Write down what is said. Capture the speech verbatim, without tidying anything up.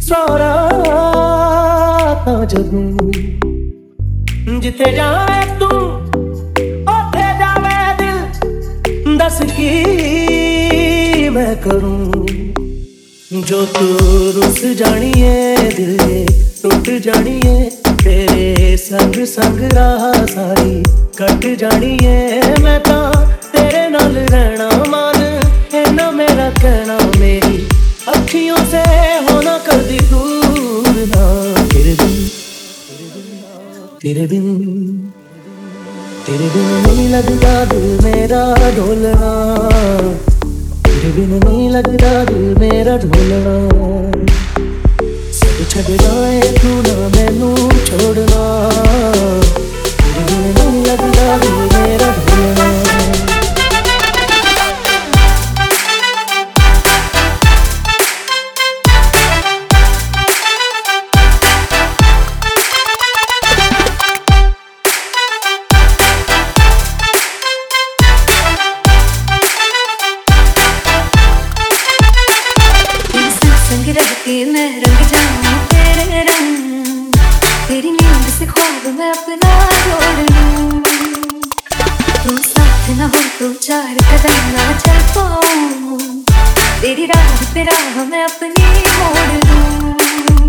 सारा तां जदूं जिथे जाए तू उथे जावे दिल, दस की मैं करूं जो तू रुस जानिए दिल टूट जानिए, तेरे संग संग राह सारी कट जानिए। मैं तां तेरे नाल रहना मान है ना मेरा कहना, मेरी अखियों से होना कर दी दूर ना। तेरे बिन तेरे बिन तेरे बिन नहीं लगता दिल मेरा ढोलना, तेरे बिन नहीं लगता दिल मेरा ढोलना। सब छड़ जाए तू ना मैनू छोड़ना, तेरे बिन नहीं लगता दिल मेरा ढोलना। रह के मैं रंग जाऊं तेरे रंग, तेरी नींद से ख्वाब मैं अपना जोड़ लूं। तू साथ ना हो तो चार कदम ना चल पाऊं, तेरी राह पे राह मैं अपनी मोड़ लूं।